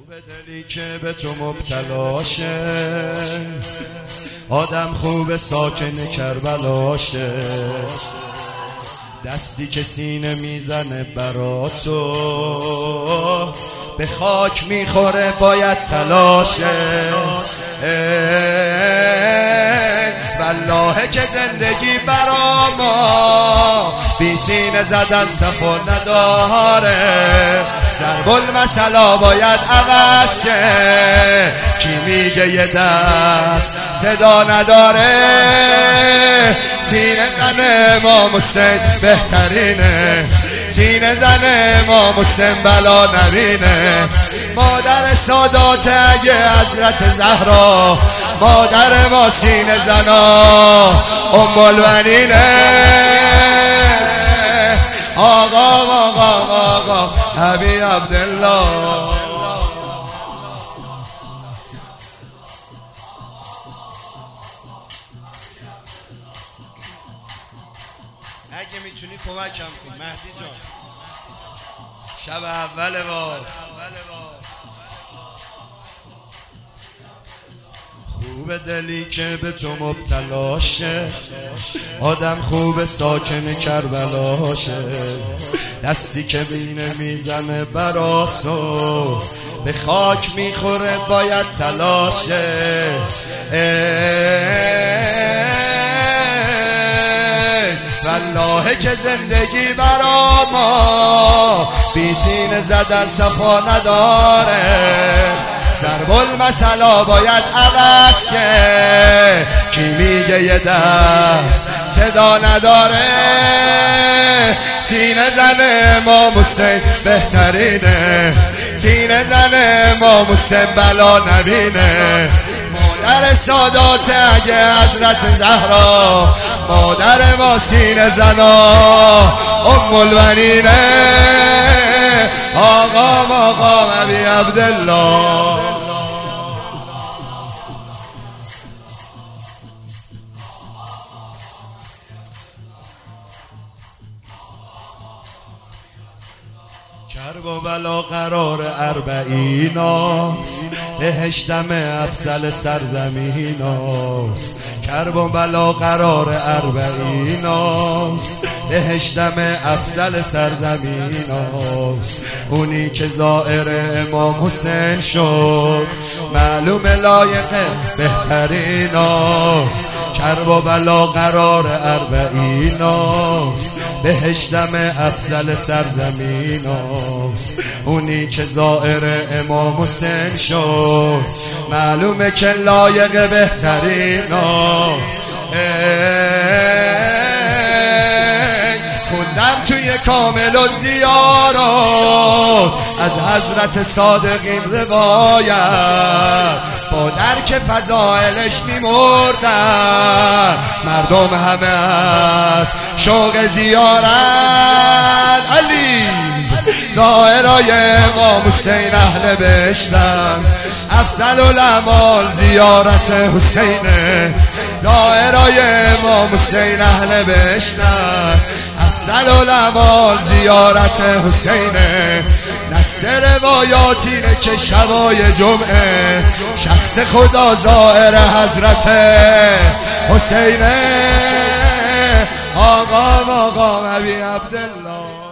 خوب دلی که به تو مبتلاشه، آدم خوب ساکن کربلاشه، دستی که سینه میزنه برا تو به خاک میخوره باید تلاشه. والله که زندگی برا ما بی سینه زدن صفا نداره، ضرب المثل باید عوض شه. کی میگه یه دست صدا نداره؟ سینه زن امام حسین بهترینه، سینه زن امام حسین بلا نبینه. مادر سادات اگه حضرت زهرا، مادر ما سینه زنا ام البنینه. آقا ابی عبدالله، اگه میتونی کمکم کن مهدی جان. شب اول بار خوب دلی که به تو مبتلاشه، آدم خوب ساکن کربلاشه، دستی که بینه میزنه برا تو به خاک میخوره باید تلاشه. والله که زندگی برا ما بی سینه زدن صفا نداره، ضرب المثل باید عوض شه. کی میگه یه دست صدا نداره؟ سینه زن امام حسین بهترینه، سینه زن امام حسین بلا نبینه. مادر سادات اگه حضرت زهرا، مادر ما سینه زنا ام البنینه. آقا ابی عبدالله، کرب و بلا قرار اربعیناست، بهشتم افضل سرزمیناست. کرب و بلا قرار اربعیناست، بهشتم افضل سرزمیناست. اونی که زائر امام حسین شد معلوم لایق بهتریناست. کرب و بلا قرار اربعیناست، بهشتم افضل سرزمیناست. اونی که زائر امام حسین شد معلومه که لایق بهتریناست. خوندم توی کامل و زیارات از حضرت صادقین روایت، با درک فضائلش میمردن مردم همه از شوق زیارت. علی ظاهرای امام حسین اهل بهشتن، افضل الاعمال زیارت حسینه. ظاهرای امام حسین اهل بهشتن، افضل الاعمال زیارت حسینه. نصر روایات اینه که شبای جمعه شخص خدا ظاهر حضرت حسینه. آقا ابی عبدالله.